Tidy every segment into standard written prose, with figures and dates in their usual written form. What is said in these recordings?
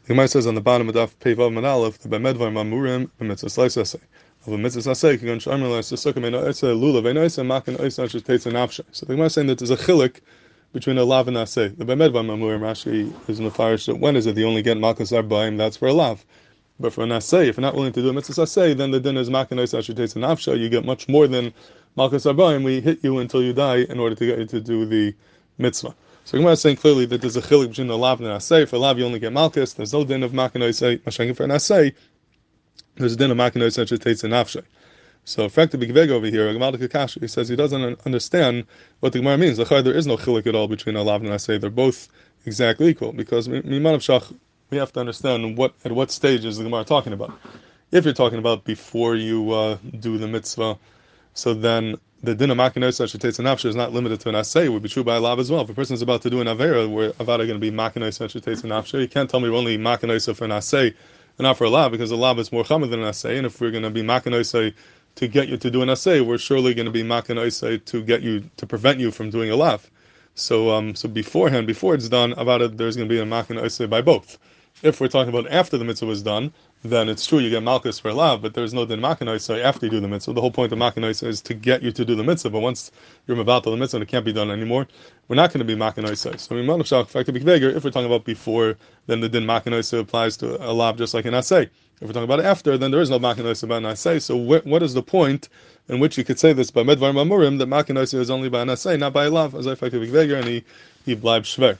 The Gemara says on the bottom of Daf Pei Vav Mad Aleph, the Bemedvar Mamurim b'mitzvah slice essay. Of a mitzvah essay, Kigon Sharmer Las Sukkah Meina Essay Lulav Ein Essay Makan Essay Asher Teitz Nafshay. So the Gemara is saying that there's a chilik between a lav and assay. The Bemedvar Mamurim Rashi is in the fire. When is it you only get Malchus Arbaim? That's for a lav. But for an assay, if you're not willing to do a mitzvah assay, then the din is Makan Essay Asher Teitz Nafshay. You get much more than Malchus Arbaim. We hit you until you die in order to get you to do the mitzvah. So Gemara is saying clearly that there's a chilik between a lav and an assay. For a lav, you only get malchus. There's no din of makan oisei. Mashenkin for an assay, there's a din of makan oisei which takes an nafshay. So effectively, Gveg over here, he says he doesn't understand what the Gemara means. There is no chilik at all between a lav and an assay. They're both exactly equal because miman of shach, we have to understand at what stage is the Gemara talking about. If you're talking about before you do the mitzvah, so then the din of makan oisei which takes an nafshay is not limited to an assay. It would be true by a lav as well. If a person is about to do an avera, where avada going to be makan oisei which takes an nafshay, you can't tell me we're only makan oisei for an assay and not for a lav, because a lav is more chamer than an assay. And if we're going to be makan oisei to get you to do an assay, we're surely going to be makan oisei to get you to prevent you from doing a lav. So beforehand, before it's done, avada there's going to be a makan oisei by both. If we're talking about after the mitzvah was done, then it's true you get malchus for a lav, but there's no din makan oisei after you do the mitzvah. The whole point of makan oisei is to get you to do the mitzvah, but once you're about to the mitzvah and it can't be done anymore, we're not going to be makan oisei. So if we're talking about before, then the din makan oisei applies to a lav just like an assay. If we're talking about after, then there is no makan oisei by an assay. So what is the point in which you could say this by medvar mamurim that makan oisei is only by an assay, not by a lav, as I effectively and he blibes shver.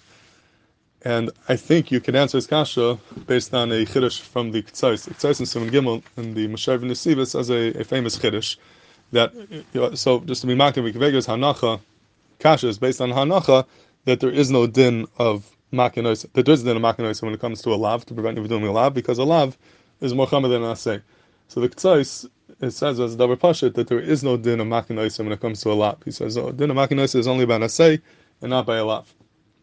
And I think you can answer his kasha based on a chiddush from the K'tzais. K'tzais in Simon Gimel in the Moshev Nesivus as a famous chiddush. That so just to be makar v'kveger's hanacha kasha is based on hanacha that there is no din of makan oisei. That there is a din of makan oisei when it comes to a lav to prevent you from doing a lav, because a lav is more chamer than an asay. So the K'tzais, it says as davar pashut that there is no din of makan oisei when it comes to a lav. He says din of makan oisei is only by an asay and not by a lav.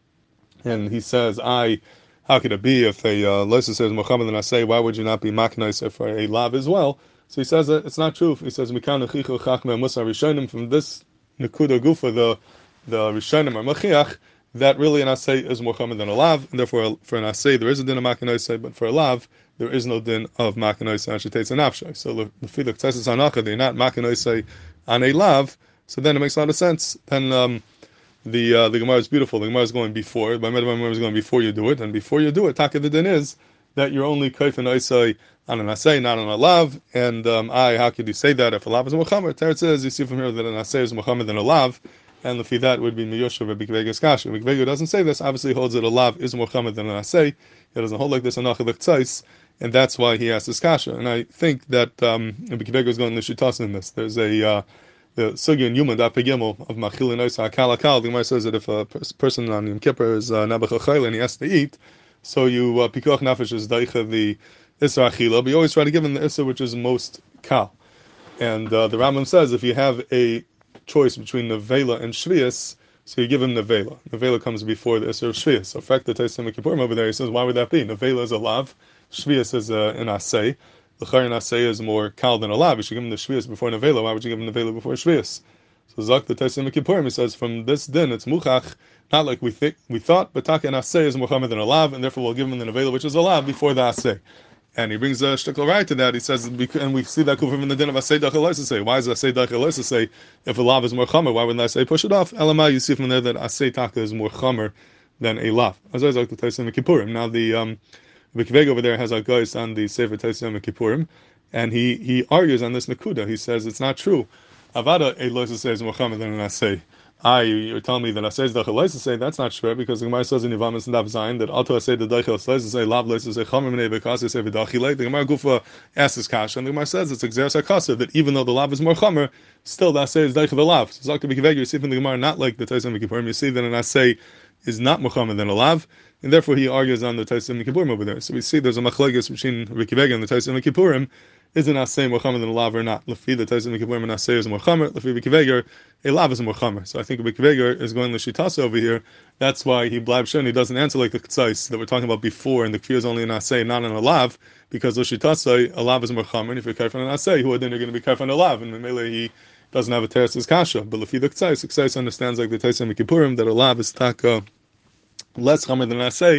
And he says, how could it be if a Loisa says Muhammad and I say, why would you not be maknaisa for a lav as well? So he says that it's not true. He says, Mikan Nechichu Chachme Musa Rishonim, from this Nekuda Gufa, the Rishonim are Machiach, that really an asay is Muhammad than a lav, and therefore for an asay there is a din of maknaisa, but for a lav there is no din of maknaisa and shetates and nafshay. So the Fiduk Tesis Hanacha, they're not maknaisa on a lav, so then it makes a lot of sense. Then the Gemara is beautiful. The Gemara is going before. By Gemara is going before you do it, and before you do it, Taka the din is that you're only kaif and oisai on an asay, not on a lav. And how could you say that if a lav is muhammad? Teretz says you see from here that an asay is muhammad than a lav, and the that would be miyosha v'bikvegas kasha. Bikvega doesn't say this. Obviously, holds that a lav is muhammad than an asay. He doesn't hold like this anachah l'chtzais, and that's why he asks this kasha. And I think that Bikvega is going to shitas in this. There's a the sugya in Yuma da pegimel of machil and oisa akal akal. The Gemara says that if a person on Yom Kippur is nabach achayil and he has to eat, so you pikuach nafesh is daicha the isra achila, but you always try to give him the isra which is most kal. And the Rambam says if you have a choice between nevela and shvius, so you give him nevela. Nevela comes before the isra of shvius. So fact the Taisim Kippurim over there, he says why would that be? Nevela is a lav, shvius is an asay. The Chayin Asay is more kal than a lav. You should give him the shvius before nevela. Why would you give him nevela before shvius? So Zak the Taisim Kippurim, he says from this din it's muchach, not like we thought, but taka and asay is more chamer than a lav, and therefore we'll give him the nevela which is a lav before the asay. And he brings a shtickle right to that. He says, and we see that kufim in the din of asay dachel say. Why is asay dachel say if a lav is more chamer? Why wouldn't asay push it off? Elamai, you see from there that asay taka is more chamer than a lav. As I Zak the Taisim Kippurim. Now the Bikveg over there has a guys on the Sefer Taisim Kippurim, and he argues on this Nakuda. He says it's not true. Avada a loisa says Muhammad than an asay. You're telling me that asay is dachel loisa say. That's not true because the Gemara says in Yivamis and Dav Zayin that alto asay the dachel loisa say lav loisa say chamer minei because say v'dachilei. The Gemara Gufa asks this kasha, and the Gemara says it's exeris hakasa that even though the lav is more chamer, still the asay is dachel the lav. So Zakta Bikveg, you see from the Gemara not like the Taisim Kippurim. You see that an asay is not Muhammad than a lav, and therefore he argues on the Taisim Kippurim over there. So we see there's a machlekes between Bikveg and the Taisim Kippurim. Is an asay more chamer than a lav or not? Lefi the Taisim Kippurim an asay is more chamer. Lefi Bikveger a lav is more chamer. So I think Bikveger is going to shitasa over here. That's why he blabs and he doesn't answer like the K'tzais that we're talking about before, and the kfir is only an asay, not an a lav, because the shitasa a lav is more chamer. And if you're careful an asay, who then you're going to be careful an a lav, and Mele he doesn't have a teres kasha. But Lefi the K'tzais understands like the Taisim Kippurim that a lav is taka less chamer than an asay,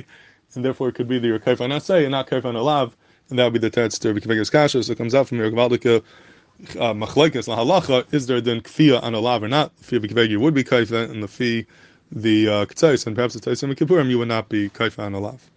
and therefore it could be that you're kaif on asay and not kaif on alav, and that would be the teretz to b'kvegas kasha. So it comes out from your gvaldika machlekes lahalacha. Is there then kfiyah on alav or not? Fiyah b'kveg you would be kaif, and the fee the k'tzais, and perhaps the tzais and kippurim you would not be kaif on alav.